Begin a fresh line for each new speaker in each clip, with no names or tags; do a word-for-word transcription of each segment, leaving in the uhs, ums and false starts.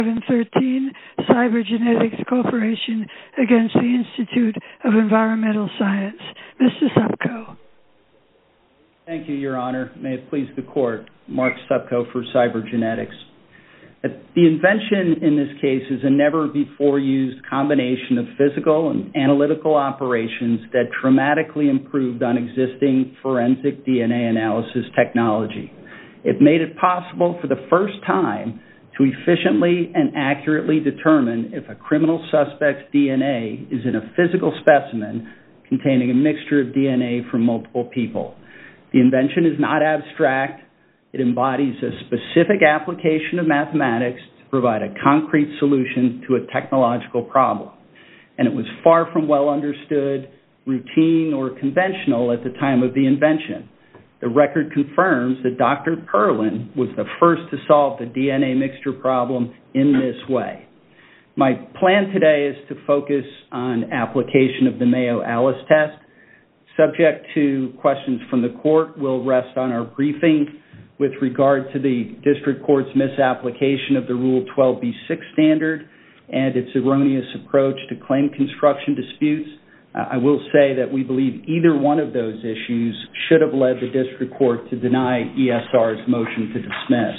thirteen, Cybergenetics Corporation against the Institute of Environmental Science. Mister Supko.
Thank you, Your Honor. May it please the Court. Mark Supko for Cybergenetics. The invention in this case is a never-before-used combination of physical and analytical operations that dramatically improved on existing forensic D N A analysis technology. It made it possible for the first time to efficiently and accurately determine if a criminal suspect's D N A is in a physical specimen containing a mixture of D N A from multiple people. The invention is not abstract. It embodies a specific application of mathematics to provide a concrete solution to a technological problem. And it was far from well understood, routine, or conventional at the time of the invention. The record confirms that Doctor Perlin was the first to solve the D N A mixture problem in this way. My plan today is to focus on application of the Mayo-Alice test. Subject to questions from the Court, we'll rest on our briefing with regard to the District Court's misapplication of the Rule twelve B six standard and its erroneous approach to claim construction disputes. Uh, I will say that we believe either one of those issues should have led the District Court to deny E S R's motion to dismiss.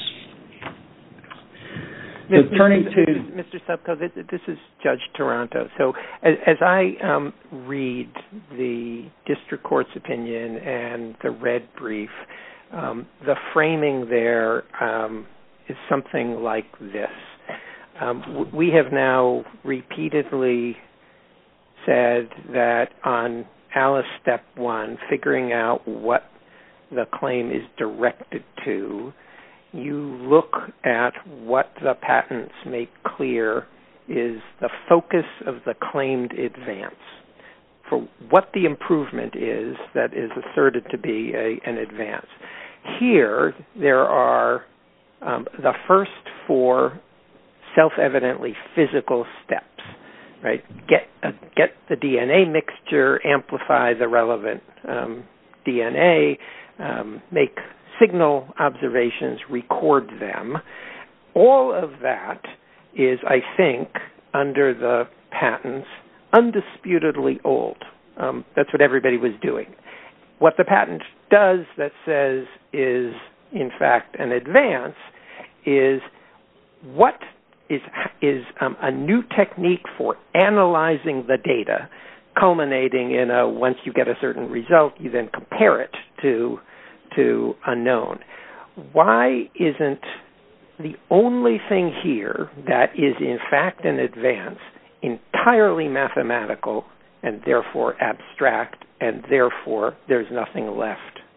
So turning to
Mister Supko, this, this is Judge Taranto. So as, as I um, read the District Court's opinion and the red brief, um, the framing there um, is something like this. Um, we have now repeatedly said that on Alice Step one, figuring out what the claim is directed to, you look at what the patents make clear is the focus of the claimed advance. For what the improvement is that is asserted to be a, an advance. Here, there are um, the first four self-evidently physical steps. Right, get uh, get the D N A mixture, amplify the relevant um, D N A, um, make signal observations, record them. All of that is, I think, under the patents, undisputedly old. Um, that's what everybody was doing. What the patent does that says is, in fact, an advance is what is is um, a new technique for analyzing the data, culminating in a, once you get a certain result, you then compare it to, to a known. Why isn't the only thing here that is in fact an advance entirely mathematical and therefore abstract, and therefore there's nothing left?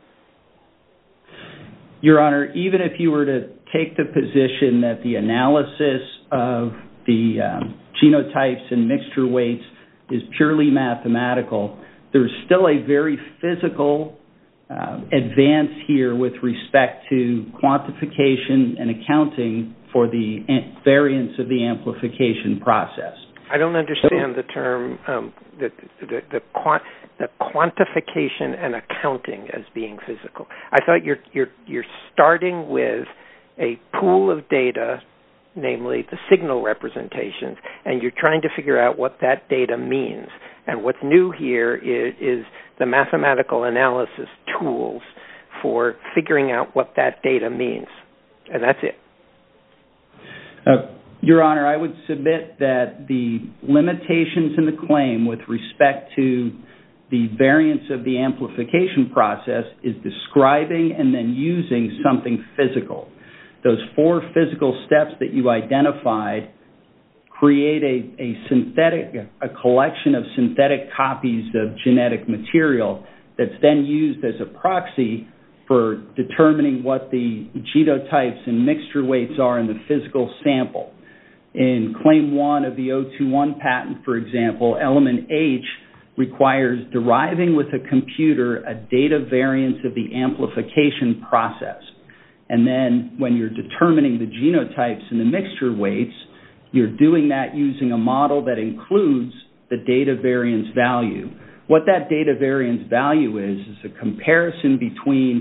Your Honor, even if you were to take the position that the analysis of the um, genotypes and mixture weights is purely mathematical, there's still a very physical uh, advance here with respect to quantification and accounting for the variance of the amplification process.
I don't understand the term, um, the, the, the, quant, the quantification and accounting as being physical. I thought you're, you're, you're starting with a pool of data, namely the signal representations, and you're trying to figure out what that data means. And what's new here is, is the mathematical analysis tools for figuring out what that data means. And that's it.
Uh, Your Honor, I would submit that the limitations in the claim with respect to the variance of the amplification process is describing and then using something physical. Those four physical steps that you identified create a, a synthetic, a collection of synthetic copies of genetic material that's then used as a proxy for determining what the genotypes and mixture weights are in the physical sample. In Claim one of the oh two one patent, for example, element H requires deriving with a computer a data variance of the amplification process. And then when you're determining the genotypes and the mixture weights, you're doing that using a model that includes the data variance value. What that data variance value is, is a comparison between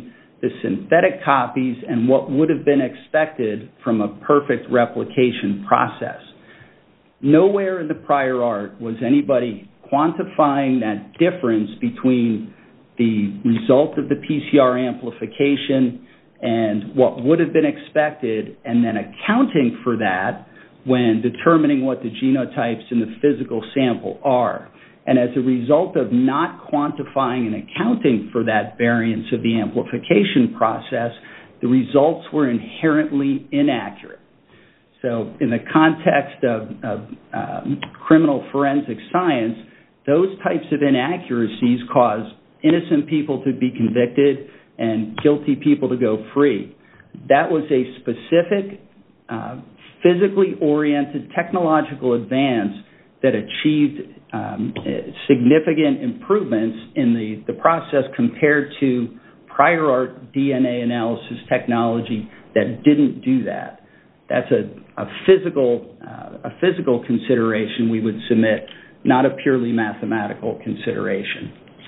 the synthetic copies, and what would have been expected from a perfect replication process. Nowhere in the prior art was anybody quantifying that difference between the result of the P C R amplification and what would have been expected, and then accounting for that when determining what the genotypes in the physical sample are. And as a result of not quantifying and accounting for that variance of the amplification process, the results were inherently inaccurate. So in the context of, of um, criminal forensic science, those types of inaccuracies cause innocent people to be convicted and guilty people to go free. That was a specific, uh, physically oriented technological advance that achieved um, significant improvements in the, the process compared to prior art D N A analysis technology that didn't do that. That's a, a physical uh, a physical consideration we would submit, not a purely mathematical consideration.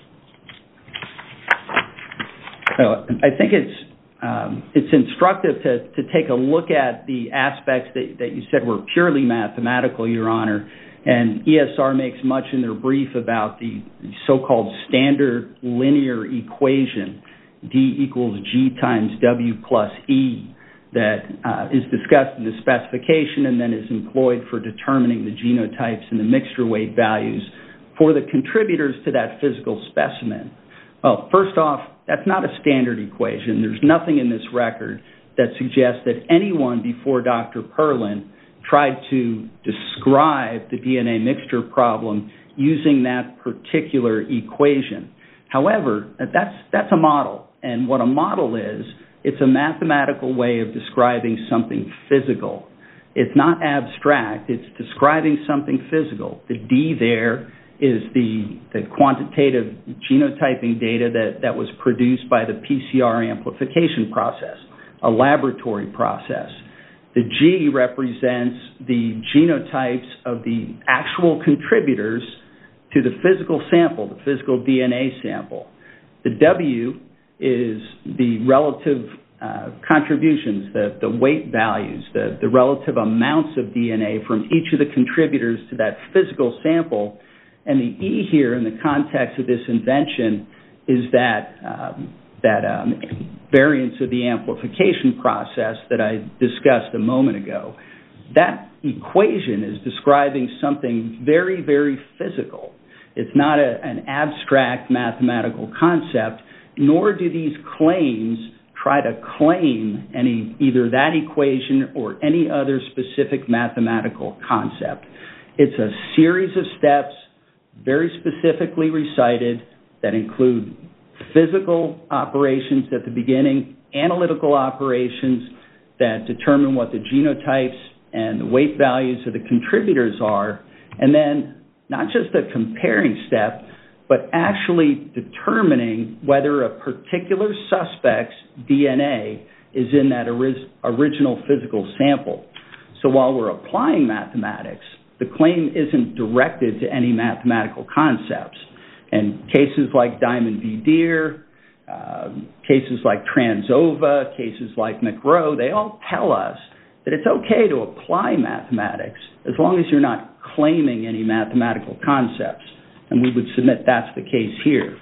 So I think it's um, it's instructive to, to take a look at the aspects that, that you said were purely mathematical, Your Honor. And E S R makes much in their brief about the so-called standard linear equation, D equals G times W plus E, that uh, is discussed in the specification and then is employed for determining the genotypes and the mixture weight values for the contributors to that physical specimen. Well, first off, that's not a standard equation. There's nothing in this record that suggests that anyone before Doctor Perlin tried to describe the D N A mixture problem using that particular equation. However, that's, that's a model. And what a model is, it's a mathematical way of describing something physical. It's not abstract. It's describing something physical. The D there is the, the quantitative genotyping data that, that was produced by the P C R amplification process, a laboratory process. The G represents the genotypes of the actual contributors to the physical sample, the physical D N A sample. The W is the relative uh, contributions, the, the weight values, the, the relative amounts of D N A from each of the contributors to that physical sample. And the E here in the context of this invention is that um, that um, variance of the amplification process that I discussed a moment ago. That equation is describing something very, very physical. It's not a, an abstract mathematical concept, nor do these claims try to claim any either that equation or any other specific mathematical concept. It's a series of steps, very specifically recited, that include physical operations at the beginning, analytical operations that determine what the genotypes and the weight values of the contributors are, and then not just a comparing step, but actually determining whether a particular suspect's D N A is in that ori- original physical sample. So while we're applying mathematics, the claim isn't directed to any mathematical concepts. And cases like Diamond v. Deere, uh, cases like Transova, cases like McRow, they all tell us that it's okay to apply mathematics as long as you're not claiming any mathematical concepts. And we would submit that's the case here.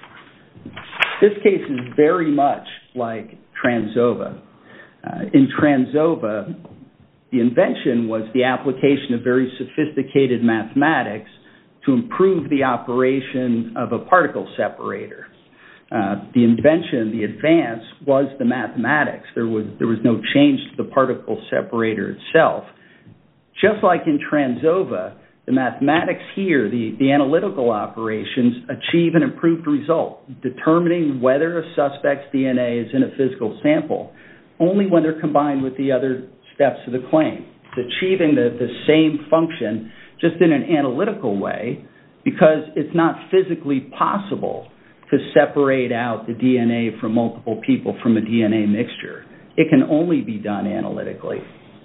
This case is very much like Transova. Uh, in Transova, the invention was the application of very sophisticated mathematics to improve the operation of a particle separator. Uh, the invention, the advance, was the mathematics. There was, there was no change to the particle separator itself. Just like in Transova, the mathematics here, the, the analytical operations, achieve an improved result, determining whether a suspect's D N A is in a physical sample only when they're combined with the other steps of the claim. It's achieving the, the same function just in an analytical way, because it's not physically possible to separate out the D N A from multiple people from a D N A mixture. It can only be done analytically.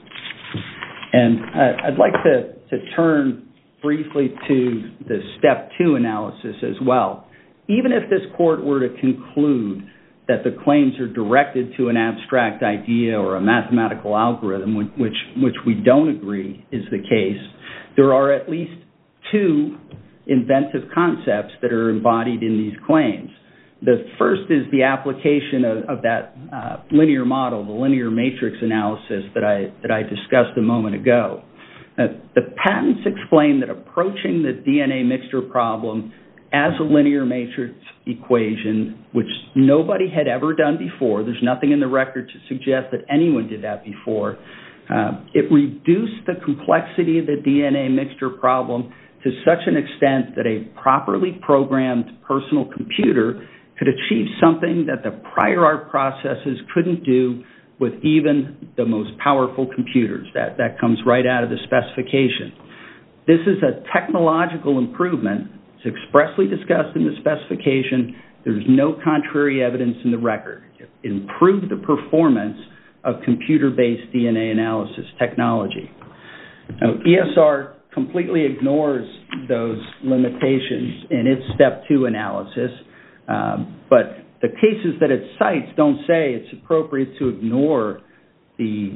And uh, I'd like to, to turn briefly to the step two analysis as well. Even if this court were to conclude that the claims are directed to an abstract idea or a mathematical algorithm, which, which we don't agree is the case, there are at least two inventive concepts that are embodied in these claims. The first is the application of, of that uh, linear model, the linear matrix analysis that I, that I discussed a moment ago. Uh, the patents explain that approaching the D N A mixture problem as a linear matrix equation, which nobody had ever done before, there's nothing in the record to suggest that anyone did that before, uh, it reduced the complexity of the D N A mixture problem to such an extent that a properly programmed personal computer could achieve something that the prior art processes couldn't do with even the most powerful computers. That, that comes right out of the specification. This is a technological improvement. It's expressly discussed in the specification. There's no contrary evidence in the record. It improved the performance of computer-based D N A analysis technology. Now, E S R completely ignores those limitations in its step two analysis, um, but the cases that it cites don't say it's appropriate to ignore the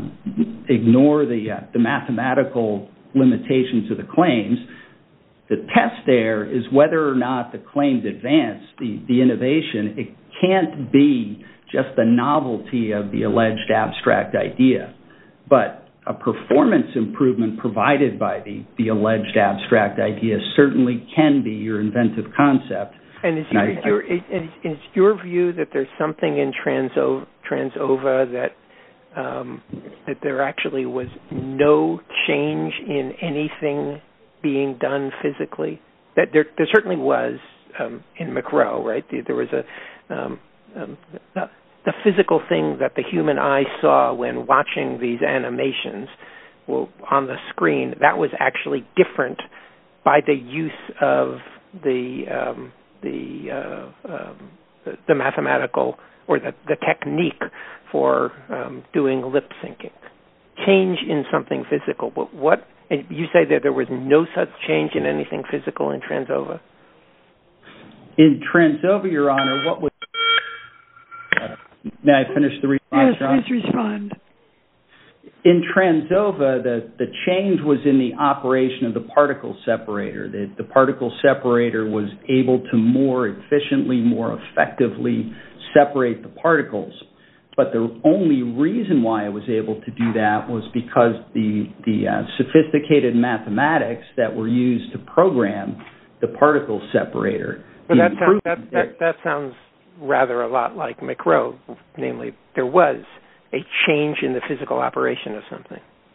um, ignore the uh, the mathematical limitations of the claims. The test there is whether or not the claimed advance, the, the innovation, it can't be just the novelty of the alleged abstract idea, but a performance improvement provided by the, the alleged abstract idea certainly can be your inventive concept.
And is your, I, your, is, is your view that there's something in Transova, Transova that um, that there actually was no change in anything being done physically? That there, there certainly was um, in McRow, right? There was a um, um, the, the physical thing that the human eye saw when watching these animations well, on the screen. That was actually different by the use of the um, the, uh, um, the the mathematical or the, the technique for um, doing lip syncing. Change in something physical. But what? And you say that there was no such change in anything physical in Transova?
In Transova, Your Honor, what was... Uh, may I finish the response,
Yes, please respond.
In Transova, the, the change was in the operation of the particle separator. The, the particle separator was able to more efficiently, more effectively separate the particles. But the only reason why it was able to do that was because the, the uh, sophisticated mathematics that were used to program the particle separator.
But that sounds, that, that, that sounds rather a lot like McRow, namely there was a change in the physical operation of something.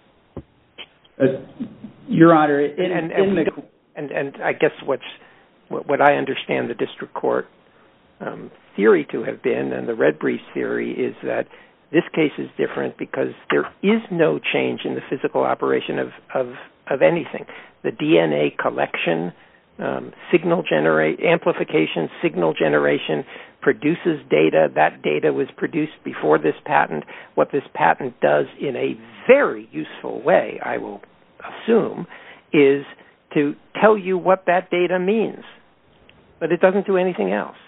Uh, Your Honor, in,
and, and,
in
and,
the...
and, and I guess what's, what, what I understand the district court um, theory to have been, and the red brief theory, is that this case is different because there is no change in the physical operation of, of, of anything. The D N A collection, um, signal generate, amplification, signal generation produces data. That data was produced before this patent. What this patent does in a very useful way, I will assume, is to tell you what that data means. But it doesn't do anything else.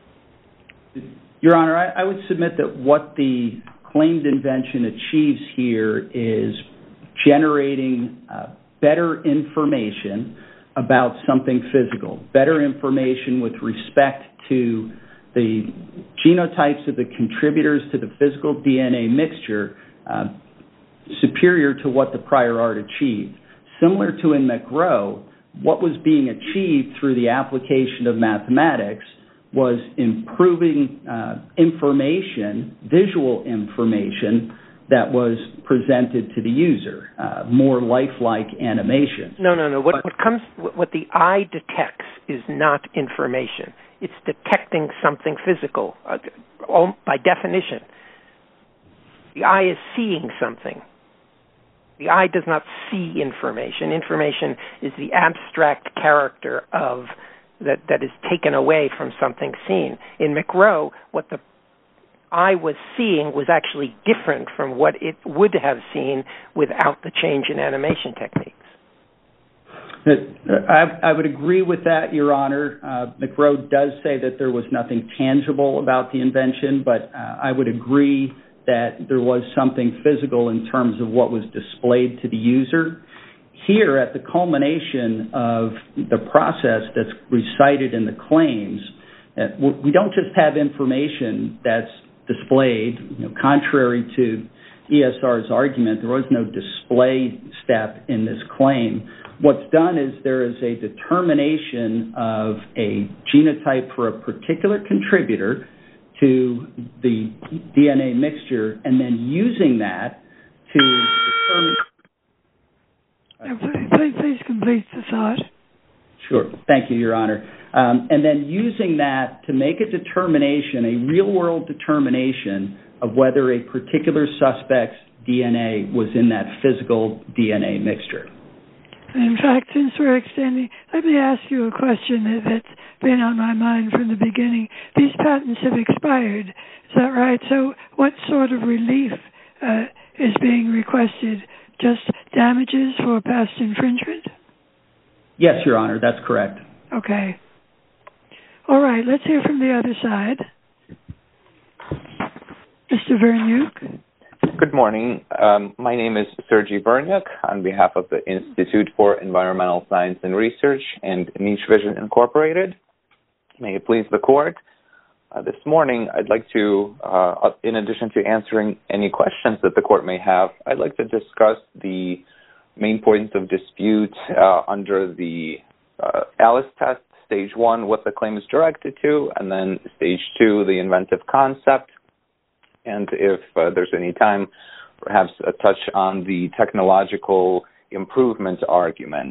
Your Honor, I, I would submit that what the claimed invention achieves here is generating uh, better information about something physical, better information with respect to the genotypes of the contributors to the physical D N A mixture, uh, superior to what the prior art achieved. Similar to in McRow, what was being achieved through the application of mathematics was improving uh, information, visual information, that was presented to the user, uh, more lifelike animation.
No, no, no. What, but, what comes, what the eye detects is not information. It's detecting something physical. Uh, all, by definition, the eye is seeing something. The eye does not see information. Information is the abstract character of that that is taken away from something seen. In McRow, what the eye was seeing was actually different from what it would have seen without the change in animation techniques.
I, I would agree with that, Your Honor. Uh, McRow does say that there was nothing tangible about the invention, but uh, I would agree that there was something physical in terms of what was displayed to the user. Here, at the culmination of the process that's recited in the claims, uh, we don't just have information that's displayed, you know, contrary to E S R's argument, there was no display step in this claim. What's done is there is a determination of a genotype for a particular contributor to the D N A mixture, and then using that to determine...
Uh, please, please complete the thought.
Sure. Thank you, Your Honor. Um, and then using that to make a determination, a real-world determination of whether a particular suspect's D N A was in that physical D N A mixture.
In fact, since we're extending, let me ask you a question that, that's been on my mind from the beginning. These patents have expired, is that right? So what sort of relief uh, is being requested? Just damages for past infringement?
Yes, Your Honor, that's correct.
Okay. All right, let's hear from the other side. Mister Verniuk.
Good morning. Um, my name is Sergei Verniuk on behalf of the Institute for Environmental Science and Research and Niche Vision Incorporated. May it please the Court. Uh, this morning, I'd like to, uh, in addition to answering any questions that the Court may have, I'd like to discuss the main points of dispute uh, under the uh, Alice test, stage one, what the claim is directed to, and then stage two, the inventive concept. And if uh, there's any time, perhaps a touch on the technological improvement argument.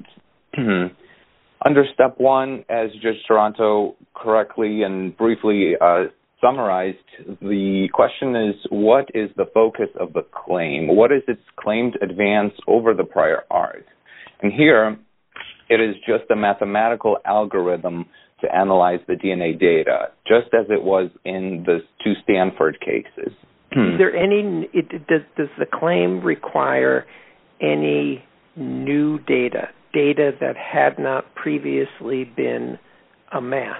Under step one, as Judge Taranto correctly and briefly uh, summarized, the question is, what is the focus of the claim? What is its claimed advance over the prior art? And here, it is just a mathematical algorithm to analyze the D N A data, just as it was in the two Stanford cases.
Is there any, it, does, does the claim require any new data, data that had not previously been amassed?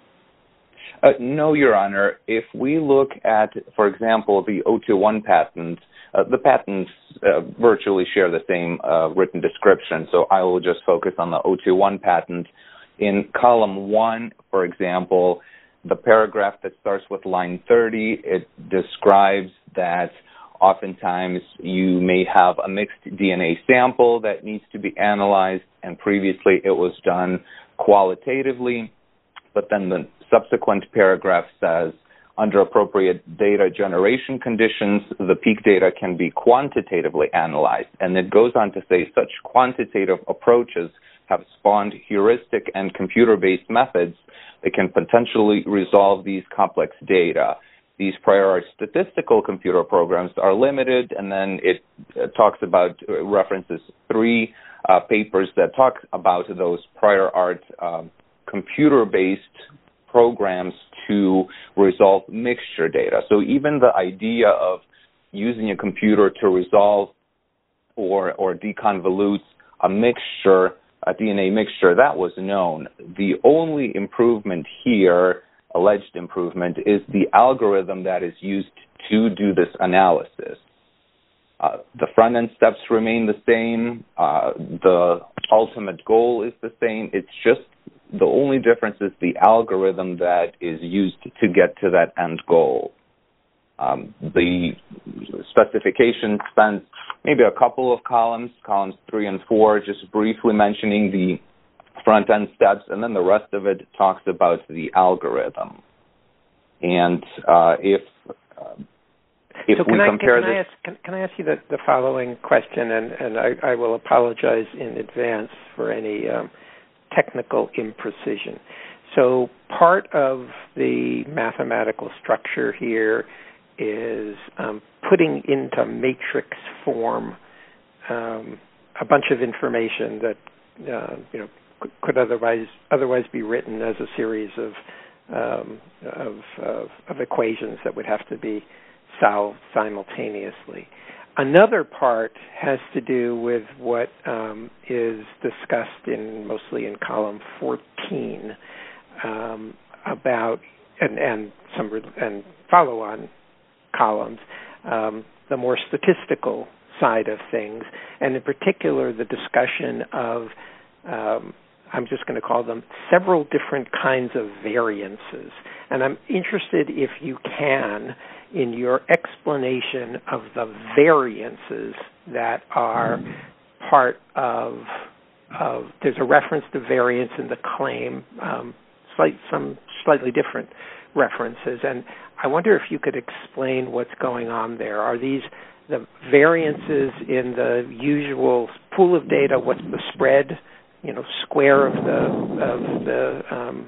Uh, no, Your Honor. If we look at, for example, the zero two one patent, uh, the patents uh, virtually share the same uh, written description, so I will just focus on the zero two one patent. In column one, for example, the paragraph that starts with line thirty, it describes that oftentimes you may have a mixed D N A sample that needs to be analyzed, and previously it was done qualitatively, but then the subsequent paragraph says, under appropriate data generation conditions, the peak data can be quantitatively analyzed. And it goes on to say such quantitative approaches have spawned heuristic and computer-based methods that can potentially resolve these complex data. These prior art statistical computer programs are limited, and then it uh, talks about, uh, references three uh, papers that talk about those prior art um, computer-based programs to resolve mixture data. So even the idea of using a computer to resolve or, or deconvolute a mixture, a D N A mixture, that was known. The only improvement here, alleged improvement, is the algorithm that is used to do this analysis. Uh, the front-end steps remain the same. Uh, the ultimate goal is the same. It's just the only difference is the algorithm that is used to get to that end goal. Um, the specification spends maybe a couple of columns, columns three and four, just briefly mentioning the front-end steps, and then the rest of it talks about the algorithm. And uh, if uh, if
so
we
can
compare
I, can
this...
I ask, can, can I ask you the, the following question, and, and I, I will apologize in advance for any um, technical imprecision. So part of the mathematical structure here is um, putting into matrix form um, a bunch of information that uh, you know could otherwise otherwise be written as a series of, um, of, of of equations that would have to be solved simultaneously. another part has to do with what um, is discussed in mostly in column fourteen um, about and, and some and follow-on columns, um, the more statistical side of things, and in particular the discussion of um, I'm just going to call them several different kinds of variances. And I'm interested, if you can, in your explanation of the variances that are part of, of there's a reference to variance in the claim, um, slight, some slightly different references. And I wonder if you could explain what's going on there. Are these the variances in the usual pool of data? What's the spread? You know, square of the of the um,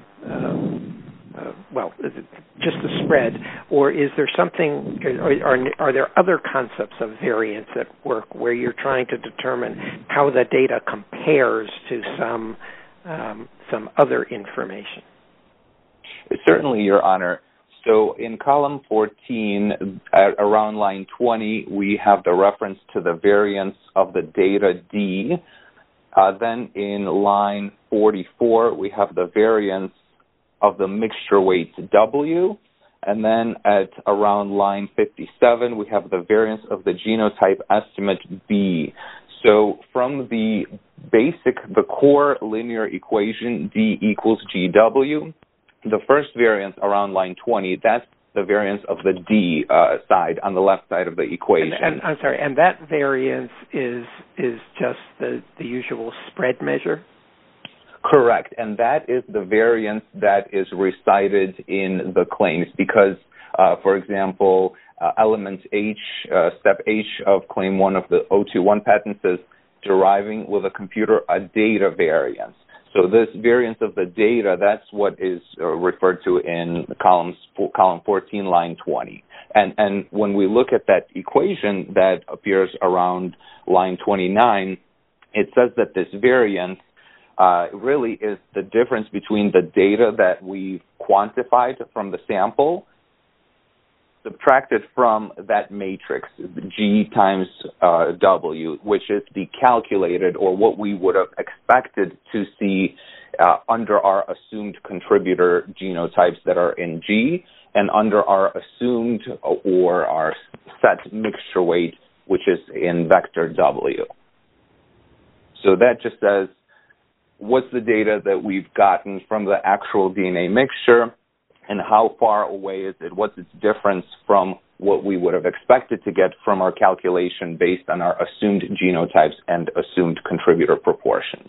uh, uh, well, just the spread, or is there something? Are, are are there other concepts of variance at work where you're trying to determine how the data compares to some um, some other information?
Certainly, Your Honor. So in column fourteen, at around line twenty, we have the reference to the variance of the data D. Uh, then in line forty-four, we have the variance of the mixture weight W. And then at around line fifty-seven, we have the variance of the genotype estimate B. So from the basic, the core linear equation, D equals G W, the first variance around line twenty, that's the variance of the D uh, side on the left side of the equation.
And, and I'm sorry, and that variance is is just the, the usual spread measure?
Correct, and that is the variance that is recited in the claims because, uh, for example, uh, element H, uh, step H of claim one of the zero two one patent says deriving with a computer a data variance. So this variance of the data, that's what is uh, referred to in columns, column fourteen, line twenty. And, and when we look at that equation that appears around line twenty-nine, it says that this variance uh, really is the difference between the data that we've quantified from the sample subtracted from that matrix, G times uh, W, which is the calculated or what we would have expected to see uh, under our assumed contributor genotypes that are in G and under our assumed or our set mixture weight, which is in vector W. So that just says what's the data that we've gotten from the actual D N A mixture, and how far away is it? What's its difference from what we would have expected to get from our calculation based on our assumed genotypes and assumed contributor proportions?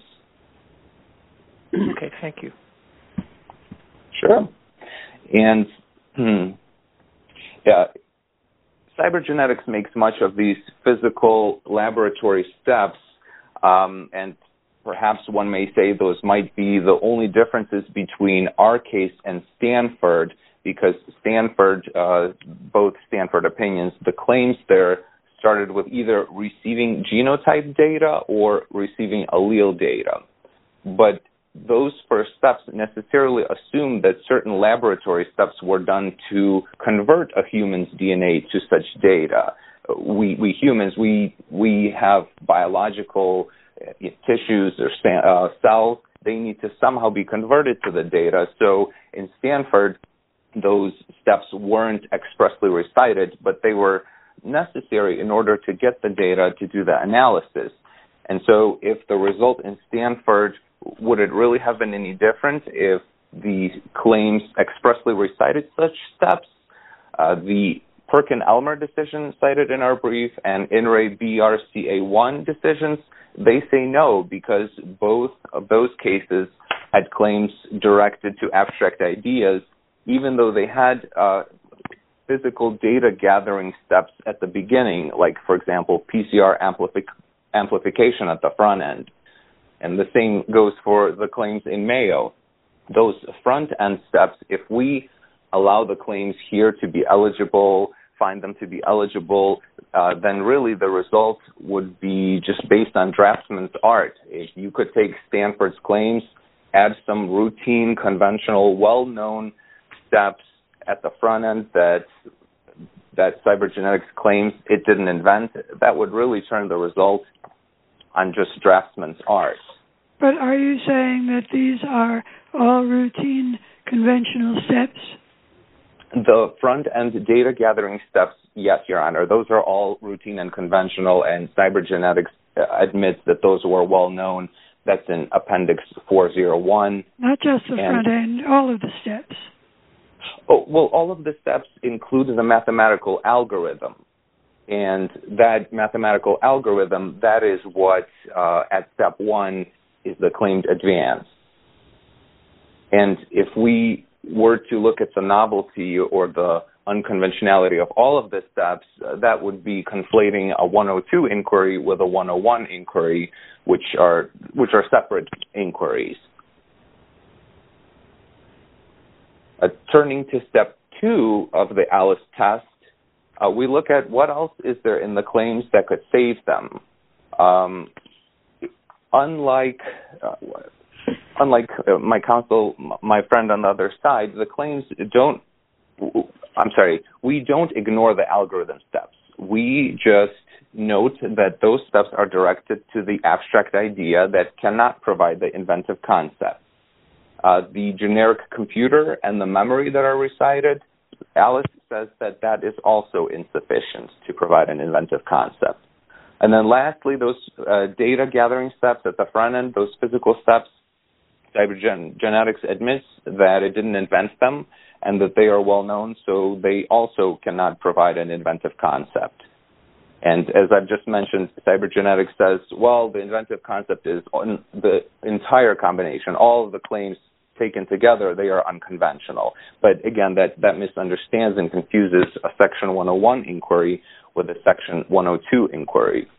Okay, thank you.
Sure. And hmm, yeah, cybergenetics makes much of these physical laboratory steps, um, and perhaps one may say those might be the only differences between our case and Stanford, because Stanford, uh, both Stanford opinions, the claims there started with either receiving genotype data or receiving allele data. But those first steps necessarily assume that certain laboratory steps were done to convert a human's D N A to such data. We, we humans, we, we have biological tissues or uh, cells, they need to somehow be converted to the data. So in Stanford, those steps weren't expressly recited, but they were necessary in order to get the data to do the analysis. And so if the result in Stanford, would it really have been any different if the claims expressly recited such steps? Uh, the Perkin-Elmer decision cited in our brief and I N R A B R C A one decisions, they say no, because both of those cases had claims directed to abstract ideas, even though they had uh, physical data gathering steps at the beginning, like, for example, P C R amplific- amplification at the front end. And the same goes for the claims in Mayo. Those front-end steps, if we allow the claims here to be eligible, find them to be eligible, uh, then really the result would be just based on draftsman's art. If you could take Stanford's claims, add some routine, conventional, well-known steps at the front end that that Cybergenetics claims it didn't invent, that would really turn the result on just draftsman's art.
But are you saying that these are all routine conventional steps?
The front-end data gathering steps, yes, Your Honor. Those are all routine and conventional, and Cybergenetics admits that those were well known. That's in Appendix four oh one.
Not just the
and,
front end, all of the steps.
Oh, well, all of the steps include the mathematical algorithm. And that mathematical algorithm, that is what, uh, at step one, is the claimed advance. And if we were to look at the novelty or the unconventionality of all of the steps, uh, that would be conflating a one oh two inquiry with a one oh one inquiry, which are which are separate inquiries. Uh, turning to step two of the Alice test, uh, we look at what else is there in the claims that could save them. Um, unlike uh, unlike uh, my counsel, my friend on the other side, the claims don't. I'm sorry, we don't ignore the algorithm steps. We just note that those steps are directed to the abstract idea that cannot provide the inventive concept. Uh, the generic computer and the memory that are recited, Alice says that that is also insufficient to provide an inventive concept. And then lastly, those uh, data gathering steps at the front end, those physical steps, Cybergenetics admits that it didn't invent them and that they are well known, so they also cannot provide an inventive concept. And as I've just mentioned, Cybergenetics says, well, the inventive concept is on the entire combination, all of the claims taken together, they are unconventional. But again, that, that misunderstands and confuses a Section one oh one inquiry with a Section one oh two inquiry.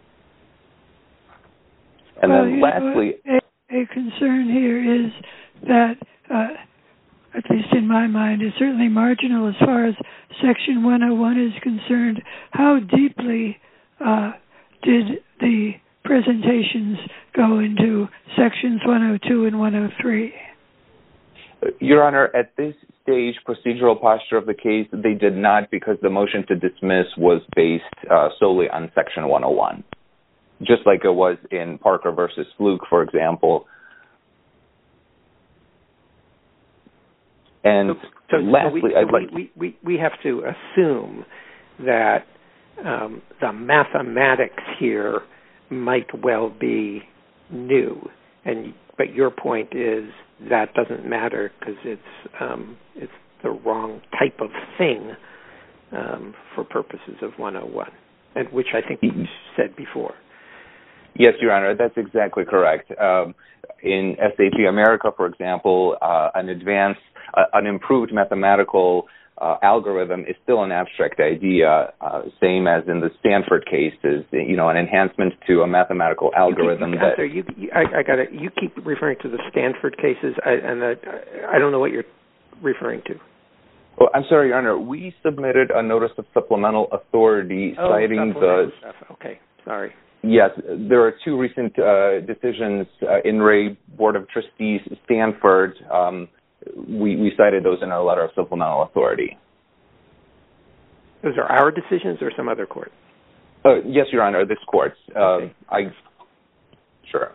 And
well,
then lastly...
Know, a, a concern here is that, uh, at least in my mind, is certainly marginal as far as Section one oh one is concerned. How deeply uh, did the presentations go into Sections one oh two and one oh three?
Your Honor, at this stage, procedural posture of the case, they did not, because the motion to dismiss was based uh, solely on Section one oh one, just like it was in Parker versus Fluke, for example. And
so, so,
lastly,
so we,
I'd like...
we, we, we have to assume that um, the mathematics here might well be new, and but your point is that doesn't matter because it's um, it's the wrong type of thing um, for purposes of one oh one, and which I think you said before.
Yes, Your Honor, that's exactly correct. Um, in S A P America, for example, uh, an advanced, uh, an improved mathematical uh, algorithm is still an abstract idea, uh, same as in the Stanford cases. You know, an enhancement to a mathematical algorithm.
You keep,
that
sorry, you, you, I, I got it. You keep referring to the Stanford cases, I, and the, I don't know what you're referring to.
Well, I'm sorry, Your Honor. We submitted a notice of supplemental authority
oh,
citing the.
Stuff. Okay, sorry.
Yes, there are two recent uh, decisions uh, in Ray Board of Trustees, Stanford. Um, we, we cited those in our letter of supplemental authority.
Those are our decisions or some other court?
Uh, yes, Your Honor, this court. Uh,
okay.
I sure.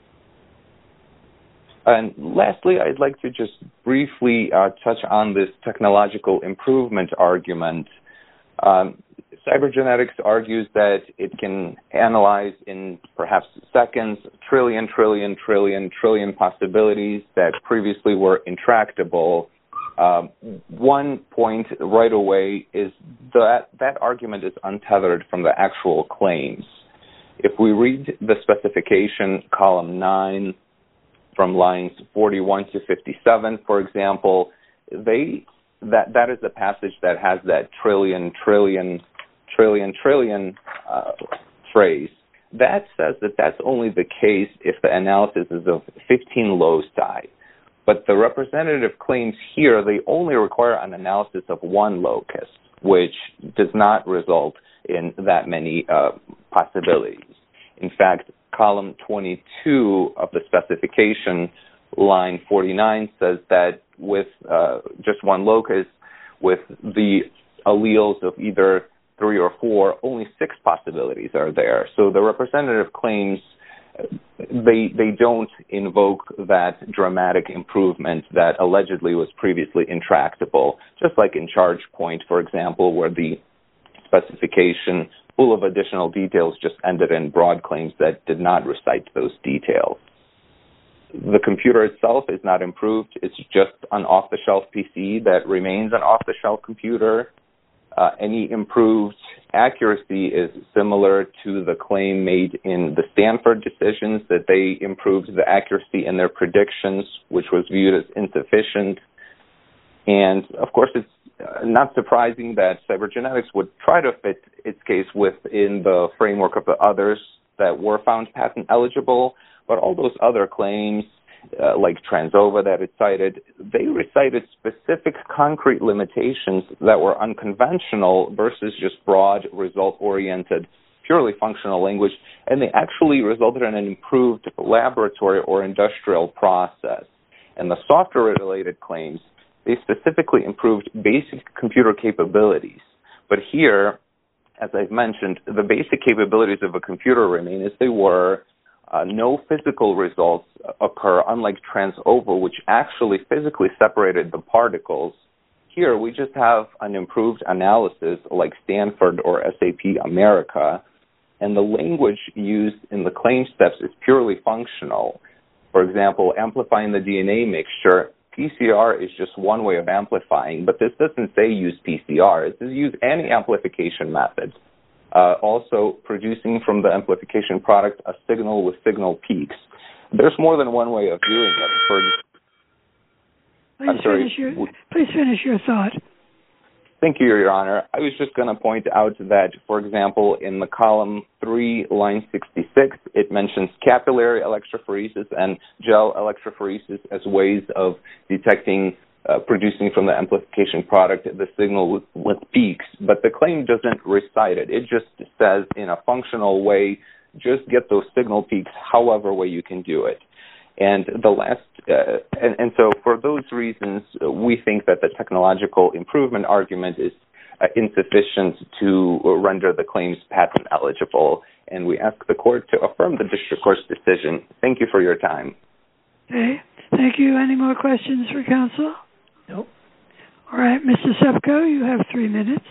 And lastly, I'd like to just briefly uh, touch on this technological improvement argument. Um, Cybergenetics argues that it can analyze in perhaps seconds trillion, trillion, trillion, trillion possibilities that previously were intractable. Um, one point right away is that that argument is untethered from the actual claims. If we read the specification, column nine, from lines forty-one to fifty-seven, for example, they that that is the passage that has that trillion, trillion, trillion, trillion uh, phrase. That says that that's only the case if the analysis is of fifteen loci. But the representative claims here, they only require an analysis of one locus, which does not result in that many uh, possibilities. In fact, column twenty-two of the specification, line forty-nine, says that with uh, just one locus, with the alleles of either three or four, only six possibilities are there. So the representative claims, they they don't invoke that dramatic improvement that allegedly was previously intractable, just like in charge point, for example, where the specification full of additional details just ended in broad claims that did not recite those details. The computer itself is not improved. It's just an off-the-shelf P C that remains an off-the-shelf computer. Uh, any improved accuracy is similar to the claim made in the Stanford decisions, that they improved the accuracy in their predictions, which was viewed as insufficient. And, of course, it's not surprising that Cybergenetics would try to fit its case within the framework of the others that were found patent eligible, but all those other claims, uh, like Transova that it cited, they recited specific concrete limitations that were unconventional versus just broad, result-oriented, purely functional language, and they actually resulted in an improved laboratory or industrial process. And the software-related claims, they specifically improved basic computer capabilities. But here, as I've mentioned, the basic capabilities of a computer remain as they were. Uh, no physical results occur, unlike Transova, which actually physically separated the particles. Here, we just have an improved analysis like Stanford or S A P America, and the language used in the claim steps is purely functional. For example, amplifying the D N A mixture, P C R is just one way of amplifying, but this doesn't say use P C R. It says use any amplification method. Uh, also, producing from the amplification product a signal with signal peaks. There's more than one way of doing it. For,
please,
I'm sorry.
Finish your, please finish your thought.
Thank you, Your Honor. I was just going to point out that, for example, in the column three, line sixty-six, it mentions capillary electrophoresis and gel electrophoresis as ways of detecting Uh, producing from the amplification product the signal with, with peaks, but the claim doesn't recite it. It just says in a functional way, just get those signal peaks however way you can do it. And the last, uh, and, and so for those reasons, we think that the technological improvement argument is uh, insufficient to render the claims patent eligible, and we ask the court to affirm the district court's decision. Thank you for your time.
Okay, thank you. Any more questions for counsel?
Nope.
All right, Mister Sepko, you have three minutes.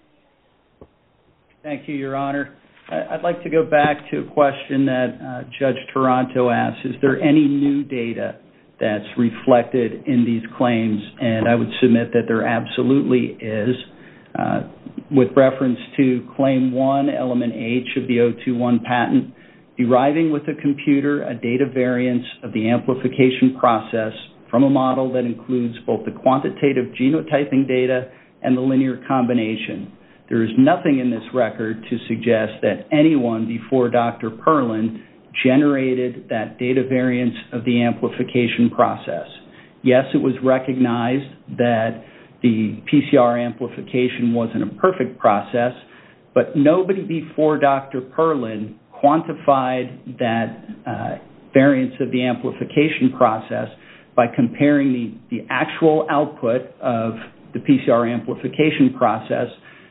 Thank you, Your Honor. I'd like to go back to a question that uh, Judge Taranto asked. Is there any new data that's reflected in these claims? And I would submit that there absolutely is. Uh, with reference to Claim one, Element H of the zero two one patent, deriving with a computer a data variance of the amplification process from a model that includes both the quantitative genotyping data and the linear combination. There is nothing in this record to suggest that anyone before Doctor Perlin generated that data variance of the amplification process. Yes, it was recognized that the P C R amplification wasn't a perfect process, but nobody before Doctor Perlin quantified that uh, variance of the amplification process by comparing the, the actual output of the P C R amplification process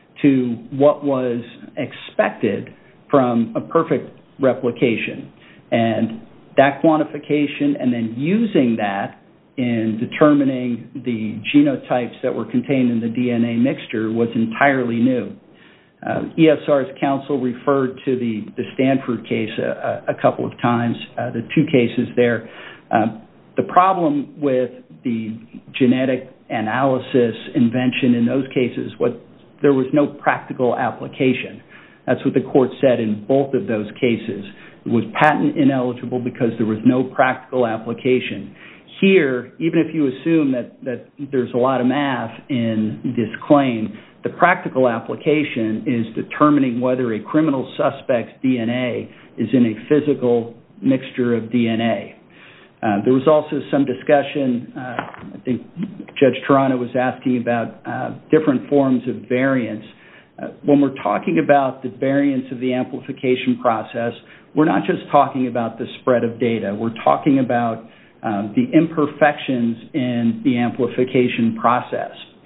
to what was expected from a perfect replication. And that quantification and then using that in determining the genotypes that were contained in the D N A mixture was entirely new. Uh, E S R's counsel referred to the, the Stanford case a, a couple of times, uh, the two cases there. Uh, The problem with the genetic analysis invention in those cases was there was no practical application. That's what the court said in both of those cases. It was patent ineligible because there was no practical application. Here, even if you assume that, that there's a lot of math in this claim, the practical application is determining whether a criminal suspect's D N A is in a physical mixture of D N A. Uh, there was also some discussion, uh, I think Judge Toronto was asking about uh, different forms of variance. Uh, when we're talking about the variance of the amplification process, we're not just talking about the spread of data. We're talking about um, the imperfections in the amplification process.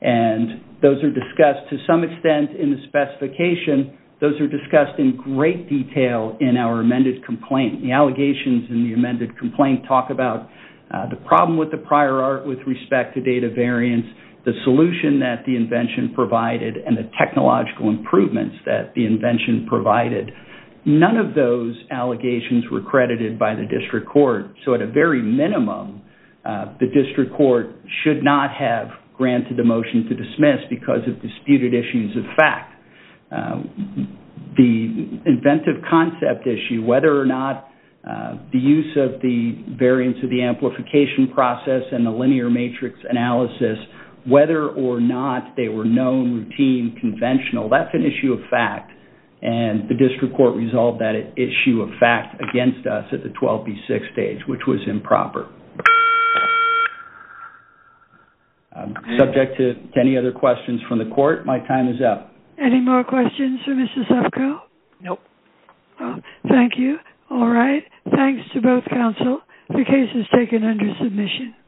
And those are discussed to some extent in the specification. Those are discussed in great detail in our amended complaint. The allegations in the amended complaint talk about uh, the problem with the prior art with respect to data variance, the solution that the invention provided, and the technological improvements that the invention provided. None of those allegations were credited by the district court. So at a very minimum, uh, the district court should not have granted the motion to dismiss because of disputed issues of fact. Uh, the inventive concept issue, whether or not uh, the use of the variance of the amplification process and the linear matrix analysis, whether or not they were known, routine, conventional, that's an issue of fact. And the district court resolved that issue of fact against us at the twelve B six stage, which was improper. Um, subject to, to any other questions from the court, my time is up.
Any more questions for Mister Sufco?
Nope.
Well, thank you. All right. Thanks to both counsel. The case is taken under submission.